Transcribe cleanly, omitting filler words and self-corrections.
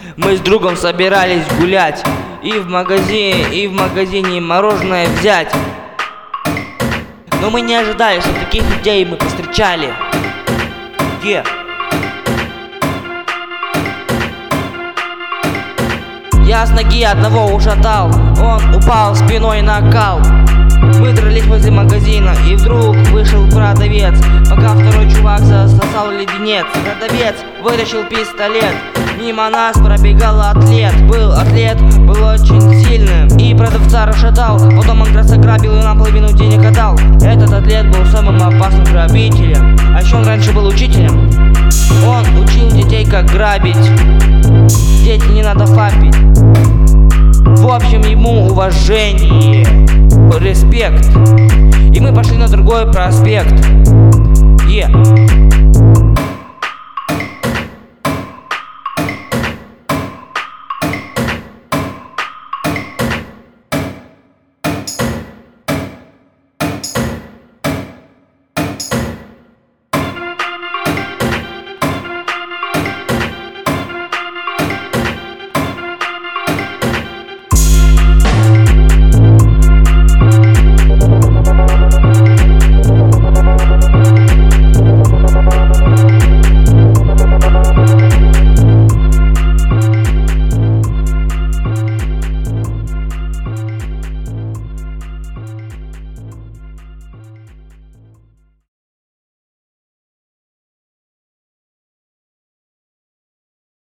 Мы с другом собирались гулять и в магазине мороженое взять. Но мы не ожидали, что таких людей мы повстречали. Я с ноги одного ушатал, он упал спиной на кал. Мы дрались возле магазина, и вдруг вышел продавец. Пока второй чувак засосал леденец, продавец вытащил пистолет. Мимо нас пробегал атлет. Был очень сильным и продавца расшатал. Потом он как раз ограбил и нам половину денег отдал. Этот атлет был самым опасным грабителем. А еще он раньше был учителем. Он учил детей, как грабить. Дети, не надо фапить. В общем, ему уважение, респект. И мы пошли на другой проспект.